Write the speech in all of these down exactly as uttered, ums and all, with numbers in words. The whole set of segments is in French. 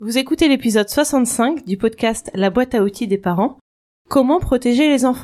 Vous écoutez l'épisode soixante-cinq du podcast La boîte à outils des parents. Comment protéger les enfants ?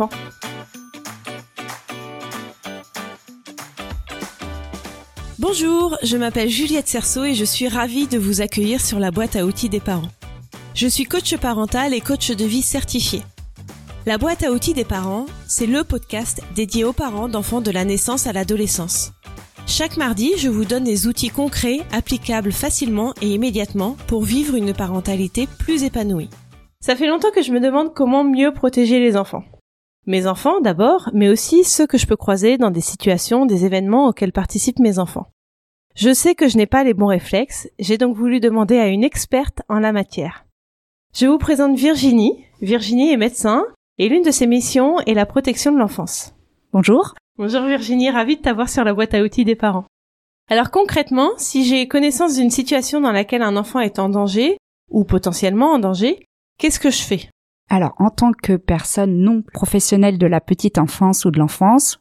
Bonjour, je m'appelle Juliette Cerceau et je suis ravie de vous accueillir sur la boîte à outils des parents. Je suis coach parental et coach de vie certifié. La boîte à outils des parents, c'est le podcast dédié aux parents d'enfants de la naissance à l'adolescence. Chaque mardi, je vous donne des outils concrets, applicables facilement et immédiatement pour vivre une parentalité plus épanouie. Ça fait longtemps que je me demande comment mieux protéger les enfants. Mes enfants d'abord, mais aussi ceux que je peux croiser dans des situations, des événements auxquels participent mes enfants. Je sais que je n'ai pas les bons réflexes, j'ai donc voulu demander à une experte en la matière. Je vous présente Virginie. Virginie est médecin et l'une de ses missions est la protection de l'enfance. Bonjour. Bonjour Virginie, ravie de t'avoir sur la boîte à outils des parents. Alors concrètement, si j'ai connaissance d'une situation dans laquelle un enfant est en danger, ou potentiellement en danger, qu'est-ce que je fais ? Alors, en tant que personne non professionnelle de la petite enfance ou de l'enfance,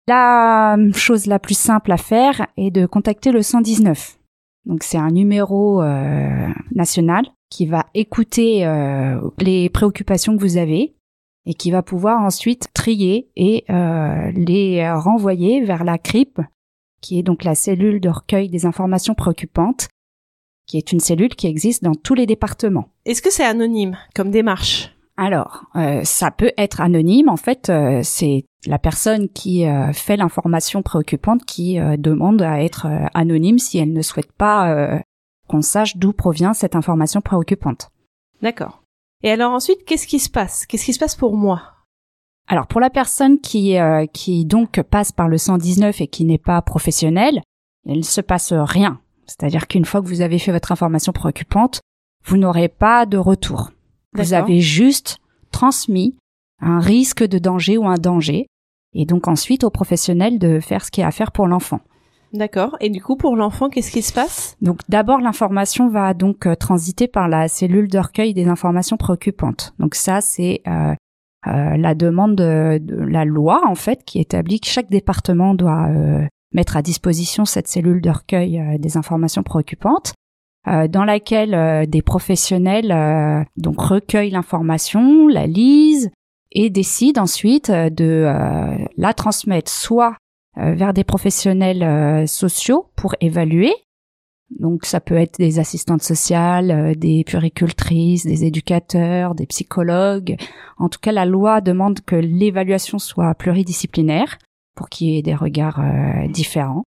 la chose la plus simple à faire est de contacter le cent dix-neuf. Donc c'est un numéro euh, national qui va écouter euh, les préoccupations que vous avez et qui va pouvoir ensuite trier et euh, les renvoyer vers la C R I P, qui est donc la cellule de recueil des informations préoccupantes, qui est une cellule qui existe dans tous les départements. Est-ce que c'est anonyme comme démarche ? Alors, euh, ça peut être anonyme. En fait, euh, c'est la personne qui euh, fait l'information préoccupante qui euh, demande à être euh, anonyme si elle ne souhaite pas euh, qu'on sache d'où provient cette information préoccupante. D'accord. Et alors ensuite, qu'est-ce qui se passe ? Qu'est-ce qui se passe pour moi ? Alors, pour la personne qui euh, qui donc passe par le cent dix-neuf et qui n'est pas professionnelle, il ne se passe rien. C'est-à-dire qu'une fois que vous avez fait votre information préoccupante, vous n'aurez pas de retour. Vous D'accord. avez juste transmis un risque de danger ou un danger, et donc ensuite aux professionnels de faire ce qu'il y a à faire pour l'enfant. D'accord. Et du coup, pour l'enfant, qu'est-ce qui se passe ? Donc d'abord, l'information va donc euh, transiter par la cellule de recueil des informations préoccupantes. Donc ça, c'est euh, euh, la demande de, de la loi, en fait, qui établit que chaque département doit euh, mettre à disposition cette cellule de recueil euh, des informations préoccupantes, euh, dans laquelle euh, des professionnels euh, donc recueillent l'information, la lisent et décident ensuite euh, de euh, la transmettre soit euh, vers des professionnels euh, sociaux pour évaluer. Donc ça peut être des assistantes sociales, euh, des puéricultrices, des éducateurs, des psychologues. En tout cas, la loi demande que l'évaluation soit pluridisciplinaire pour qu'il y ait des regards euh, différents.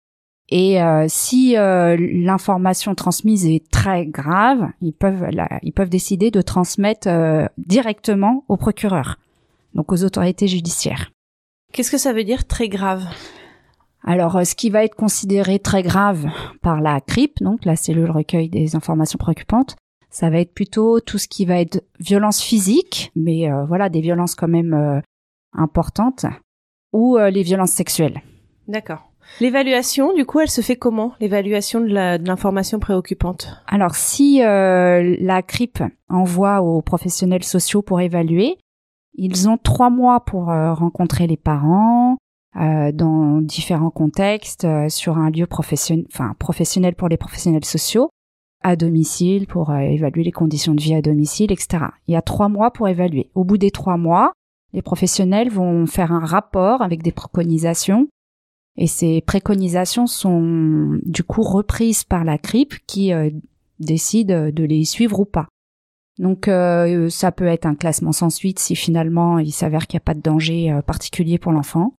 Et euh, si euh, l'information transmise est très grave, ils peuvent la, ils peuvent décider de transmettre euh, directement au procureur, donc aux autorités judiciaires. Qu'est-ce que ça veut dire très grave ? Alors, euh, ce qui va être considéré très grave par la C R I P, donc la cellule recueil des informations préoccupantes, ça va être plutôt tout ce qui va être violence physique, mais euh, voilà, des violences quand même euh, importantes, ou euh, les violences sexuelles. D'accord. L'évaluation, du coup, elle se fait comment ? L'évaluation de, la, de l'information préoccupante ? Alors, si euh, la C R I P envoie aux professionnels sociaux pour évaluer, ils ont trois mois pour euh, rencontrer les parents euh, dans différents contextes, euh, sur un lieu professionnel, enfin professionnel pour les professionnels sociaux, à domicile pour euh, évaluer les conditions de vie à domicile, et cetera. Il y a trois mois pour évaluer. Au bout des trois mois, les professionnels vont faire un rapport avec des préconisations. Et ces préconisations sont du coup reprises par la C R I P qui euh, décide de les suivre ou pas. Donc euh, ça peut être un classement sans suite si finalement il s'avère qu'il n'y a pas de danger euh, particulier pour l'enfant.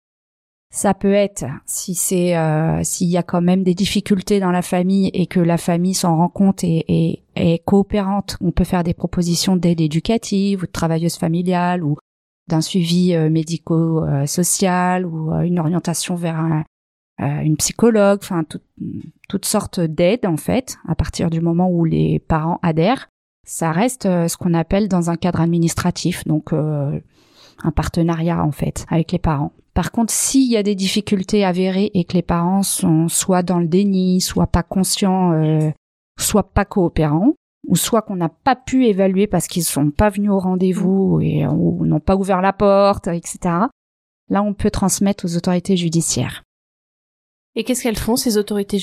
Ça peut être si c'est euh, s'il y a quand même des difficultés dans la famille et que la famille s'en rend compte et, et est coopérante, on peut faire des propositions d'aide éducative ou de travailleuse familiale ou d'un suivi euh, médico-social ou euh, une orientation vers un, euh, une psychologue, enfin tout, toutes sortes d'aides en fait, à partir du moment où les parents adhèrent. Ça reste euh, ce qu'on appelle dans un cadre administratif, donc euh, un partenariat en fait avec les parents. Par contre, s'il y a des difficultés avérées et que les parents sont soit dans le déni, soit pas conscients, euh, soit pas coopérants, ou soit qu'on n'a pas pu évaluer parce qu'ils sont pas venus au rendez-vous et ou n'ont pas ouvert la porte, et cetera. Là, on peut transmettre aux autorités judiciaires. Et qu'est-ce qu'elles font, ces autorités judiciaires ?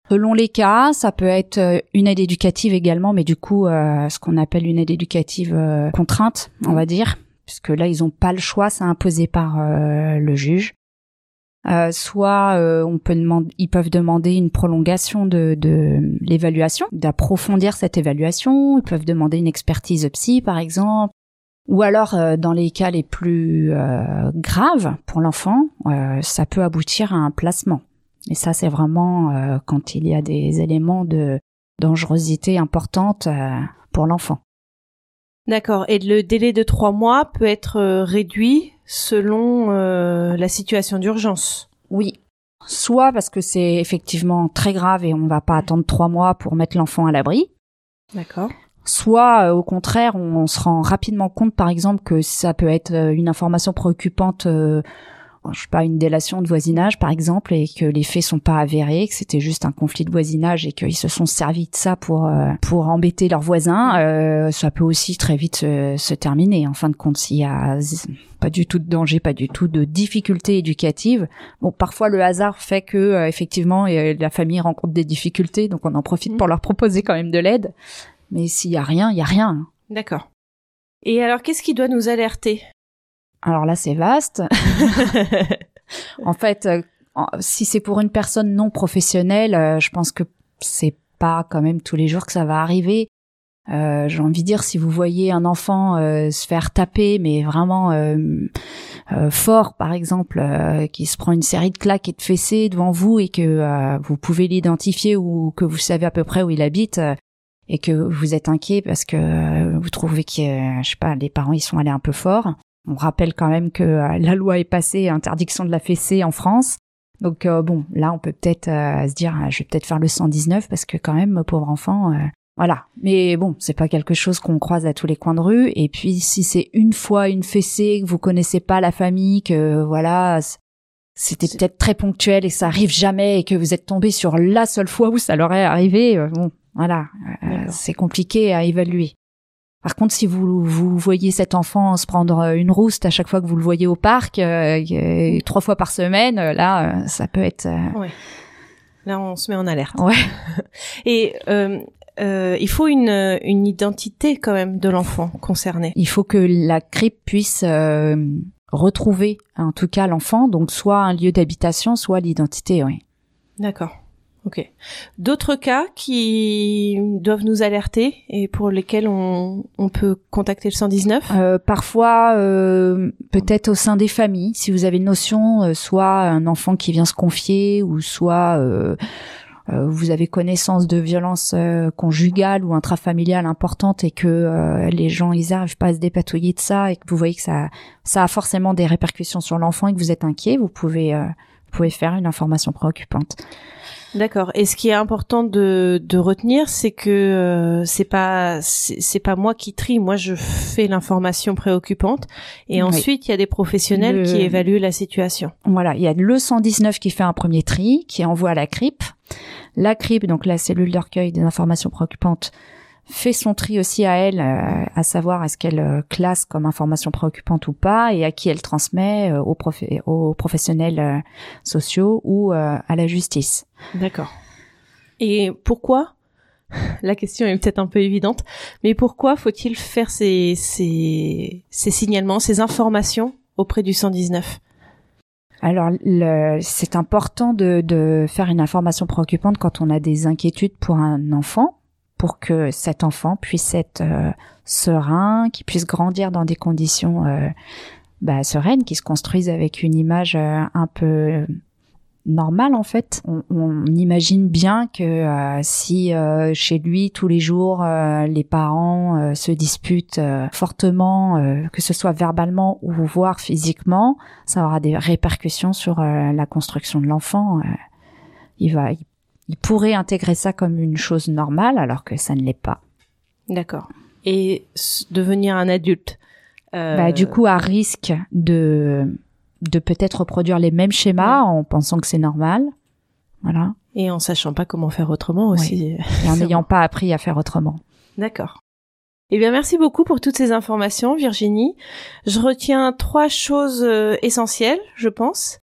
Selon les cas, ça peut être une aide éducative également, mais du coup, euh, ce qu'on appelle une aide éducative euh, contrainte, on va dire, puisque là, ils n'ont pas le choix, c'est imposé par euh, le juge. Euh, soit euh, on peut demander, ils peuvent demander une prolongation de, de l'évaluation, d'approfondir cette évaluation. Ils peuvent demander une expertise psy, par exemple. Ou alors, euh, dans les cas les plus euh, graves pour l'enfant, euh, ça peut aboutir à un placement. Et ça, c'est vraiment euh, quand il y a des éléments de dangerosité importante euh, pour l'enfant. D'accord. Et le délai de trois mois peut être euh, réduit selon euh, la situation d'urgence. Oui. Soit parce que c'est effectivement très grave et on ne va pas attendre trois mois pour mettre l'enfant à l'abri. D'accord. Soit, euh, au contraire, on, on se rend rapidement compte, par exemple, que ça peut être euh, une information préoccupante, euh, je sais pas, une délation de voisinage, par exemple, et que les faits sont pas avérés, que c'était juste un conflit de voisinage et qu'ils se sont servis de ça pour euh, pour embêter leurs voisins. Euh, ça peut aussi très vite se, se terminer. En fin de compte, s'il y a pas du tout de danger, pas du tout de difficultés éducatives. Bon, parfois le hasard fait que euh, effectivement euh, la famille rencontre des difficultés, donc on en profite pour leur proposer quand même de l'aide. Mais s'il y a rien, il y a rien. D'accord. Et alors, qu'est-ce qui doit nous alerter ? Alors là, c'est vaste. En fait, euh, si c'est pour une personne non professionnelle, euh, je pense que c'est pas quand même tous les jours que ça va arriver. Euh, j'ai envie de dire, si vous voyez un enfant euh, se faire taper, mais vraiment euh, euh, fort, par exemple, euh, qui se prend une série de claques et de fessées devant vous et que euh, vous pouvez l'identifier ou que vous savez à peu près où il habite, euh, et que vous êtes inquiet parce que euh, vous trouvez que, euh, je sais pas, les parents ils sont allés un peu fort. On rappelle quand même que euh, la loi est passée, interdiction de la fessée en France. Donc euh, bon, là on peut peut-être euh, se dire, je vais peut-être faire le cent dix-neuf parce que quand même, pauvre enfant, euh, voilà. Mais bon, c'est pas quelque chose qu'on croise à tous les coins de rue. Et puis si c'est une fois une fessée, que vous connaissez pas la famille, que voilà, c'était c'est... peut-être très ponctuel et que ça arrive jamais et que vous êtes tombé sur la seule fois où ça leur est arrivé, euh, bon, voilà, euh, c'est compliqué à évaluer. Par contre, si vous vous voyez cet enfant se prendre une rouste à chaque fois que vous le voyez au parc, euh, euh, trois fois par semaine, là, euh, ça peut être. Euh... Ouais. Là, on se met en alerte. Ouais. Et euh, euh, il faut une une identité quand même de l'enfant concerné. Il faut que la C R I P puisse euh, retrouver, en tout cas, l'enfant, donc soit un lieu d'habitation, soit l'identité. Oui. D'accord. Ok. D'autres cas qui doivent nous alerter et pour lesquels on, on peut contacter le cent dix-neuf ? euh, Parfois, euh, peut-être au sein des familles, si vous avez une notion, euh, soit un enfant qui vient se confier, ou soit euh, euh, vous avez connaissance de violences euh, conjugales ou intrafamiliales importantes et que euh, les gens ils n'arrivent pas à se dépatouiller de ça et que vous voyez que ça, ça a forcément des répercussions sur l'enfant et que vous êtes inquiet, vous pouvez, euh, vous pouvez faire une information préoccupante. D'accord. Et ce qui est important de, de retenir, c'est que euh, c'est pas c'est, c'est pas moi qui trie. Moi, je fais l'information préoccupante, et oui. Ensuite il y a des professionnels le... qui évaluent la situation. Voilà, il y a le cent dix-neuf qui fait un premier tri, qui envoie à la C R I P. La C R I P, donc la cellule de recueil des informations préoccupantes, fait son tri aussi à elle, euh, à savoir est-ce qu'elle euh, classe comme information préoccupante ou pas, et à qui elle transmet, euh, aux, prof- aux professionnels euh, sociaux ou euh, à la justice. D'accord. Et pourquoi, la question est peut-être un peu évidente, mais pourquoi faut-il faire ces, ces, ces signalements, ces informations auprès du cent dix-neuf ? Alors, le, c'est important de, de faire une information préoccupante quand on a des inquiétudes pour un enfant, pour que cet enfant puisse être euh, serein, qu'il puisse grandir dans des conditions euh, bah, sereines, qu'il se construise avec une image euh, un peu normale en fait. On, on imagine bien que euh, si euh, chez lui tous les jours euh, les parents euh, se disputent euh, fortement, euh, que ce soit verbalement ou voire physiquement, ça aura des répercussions sur euh, la construction de l'enfant. Euh, il va il Il pourrait intégrer ça comme une chose normale, alors que ça ne l'est pas. D'accord. Et devenir un adulte euh... bah, du coup, à risque de, de peut-être reproduire les mêmes schémas ouais. en pensant que c'est normal. Voilà. Et en sachant pas comment faire autrement aussi. Oui. Et en n'ayant pas appris à faire autrement. D'accord. Eh bien, merci beaucoup pour toutes ces informations, Virginie. Je retiens trois choses euh, essentielles, je pense.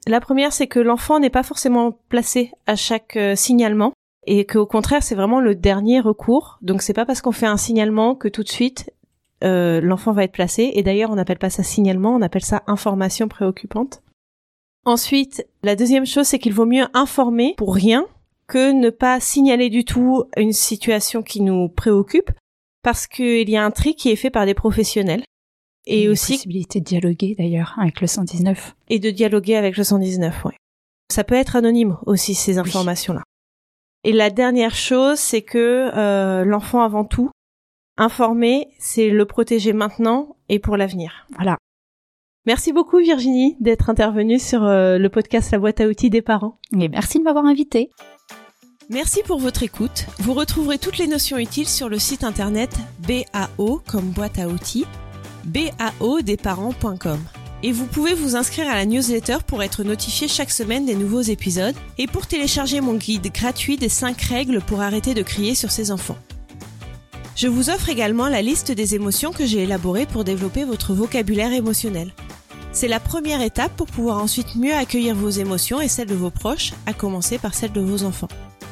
La première, c'est que l'enfant n'est pas forcément placé à chaque euh, signalement et qu'au contraire, c'est vraiment le dernier recours. Donc, c'est pas parce qu'on fait un signalement que tout de suite, euh, l'enfant va être placé. Et d'ailleurs, on n'appelle pas ça signalement, on appelle ça information préoccupante. Ensuite, la deuxième chose, c'est qu'il vaut mieux informer pour rien que ne pas signaler du tout une situation qui nous préoccupe, parce qu'il y a un tri qui est fait par des professionnels. Et, et aussi possibilité de dialoguer d'ailleurs avec le cent dix-neuf. Et de dialoguer avec le cent dix-neuf, ouais. Ça peut être anonyme aussi, ces informations-là. Oui. Et la dernière chose, c'est que euh, l'enfant avant tout, informer, c'est le protéger maintenant et pour l'avenir. Voilà. Merci beaucoup Virginie d'être intervenue sur euh, le podcast La boîte à outils des parents. Et merci de m'avoir invitée. Merci pour votre écoute. Vous retrouverez toutes les notions utiles sur le site internet B A O comme boîte à outils, B A O des parents point com. Et vous pouvez vous inscrire à la newsletter pour être notifié chaque semaine des nouveaux épisodes et pour télécharger mon guide gratuit des cinq règles pour arrêter de crier sur ses enfants. Je vous offre également la liste des émotions que j'ai élaborées pour développer votre vocabulaire émotionnel. C'est la première étape pour pouvoir ensuite mieux accueillir vos émotions et celles de vos proches, à commencer par celles de vos enfants.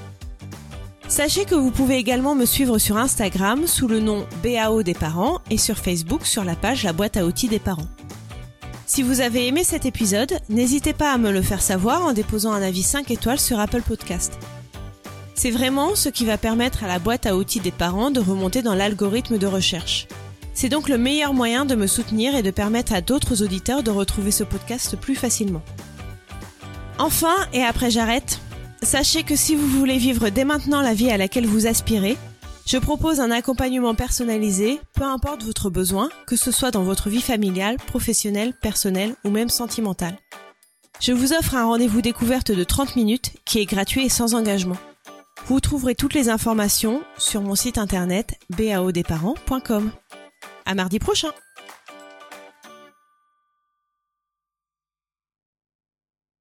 Sachez que vous pouvez également me suivre sur Instagram sous le nom B A O des parents et sur Facebook sur la page La boîte à outils des parents. Si vous avez aimé cet épisode, n'hésitez pas à me le faire savoir en déposant un avis cinq étoiles sur Apple Podcast. C'est vraiment ce qui va permettre à la boîte à outils des parents de remonter dans l'algorithme de recherche. C'est donc le meilleur moyen de me soutenir et de permettre à d'autres auditeurs de retrouver ce podcast plus facilement. Enfin, et après j'arrête, sachez que si vous voulez vivre dès maintenant la vie à laquelle vous aspirez, je propose un accompagnement personnalisé, peu importe votre besoin, que ce soit dans votre vie familiale, professionnelle, personnelle ou même sentimentale. Je vous offre un rendez-vous découverte de trente minutes qui est gratuit et sans engagement. Vous trouverez toutes les informations sur mon site internet b a o des parents point com. À mardi prochain!